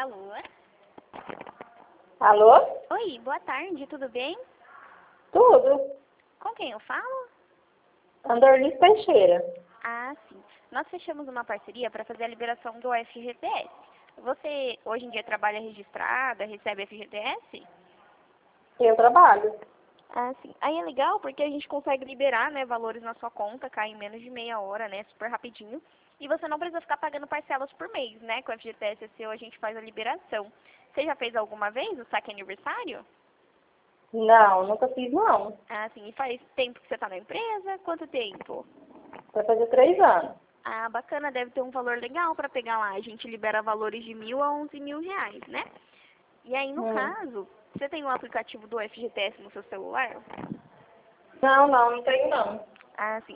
Alô? Alô? Oi, boa tarde, tudo bem? Tudo. Com quem eu falo? Andorlis Teixeira. Ah, sim. Nós fechamos uma parceria para fazer a liberação do FGTS. Você hoje em dia trabalha registrada, recebe FGTS? Eu trabalho. Ah, sim. Aí é legal porque a gente consegue liberar, né, valores na sua conta, cai em menos de meia hora, né, super rapidinho. E você não precisa ficar pagando parcelas por mês, né, com o FGTS é seu, a gente faz a liberação. Você já fez alguma vez o saque aniversário? Não, nunca fiz não. Ah, sim. E faz tempo que você está na empresa? Quanto tempo? Vai fazer 3 anos. Ah, bacana, deve ter um valor legal para pegar lá. A gente libera valores de 1.000 a 11.000 reais, né? E aí, no Hum. caso, você tem o aplicativo do FGTS no seu celular? Não tenho não. Ah, sim.